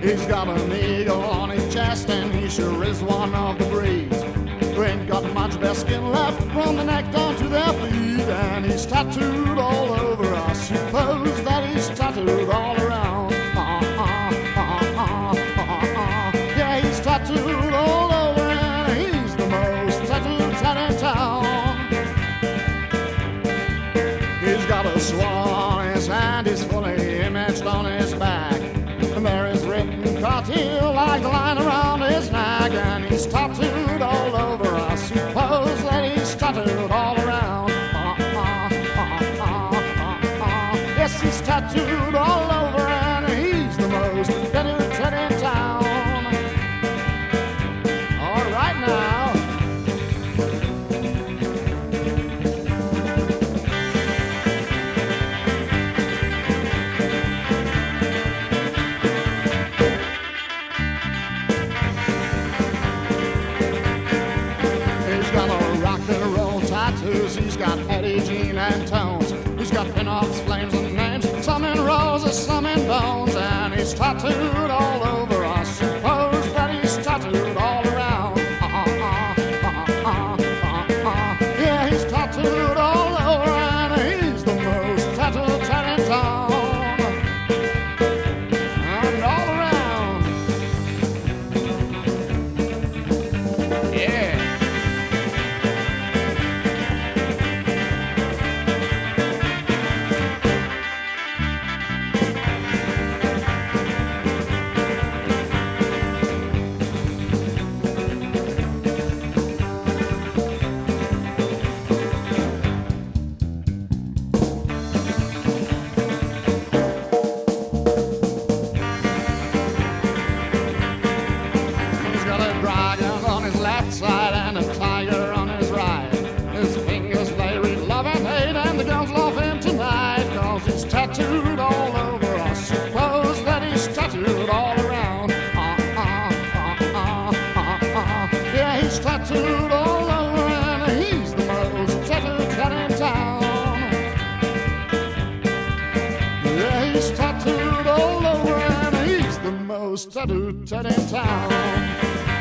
He's got an eagle on his chest and he sure is one of the breeds who ain't got much bare skin left from the neck down to their feet. And he's tattooed all over. I suppose that he's tattooed all around. Yeah, he's tattooed all over and he's the most tattooed tat in town. He's got a swan on his hand, he's fully imaged on his back. And there is written cartier like the line around his neck. And he's tattooed all over. I suppose that he's tattooed all around. Yes, he's tattooed all over and he's the most tattooed tat in town. All right now. He's got a rock and roll tattoos. He's got Eddie, Jean, and Tones. He's got pin-ups, flames, and names. Some in roses, some in bones. And he's tattooed all over. I suppose that he's tattooed all around. Yeah, he's tattooed all over. And he's the most tattooed tat in town. And all around. Yeah. Side and a tiger on his right. His fingers they read love and hate, and the girls love him tonight, 'cause he's tattooed all over. I suppose that he's tattooed all around. Yeah, he's tattooed all over and he's the most tattooed cat in town. Yeah, he's tattooed all over and he's the most tattooed cat in town.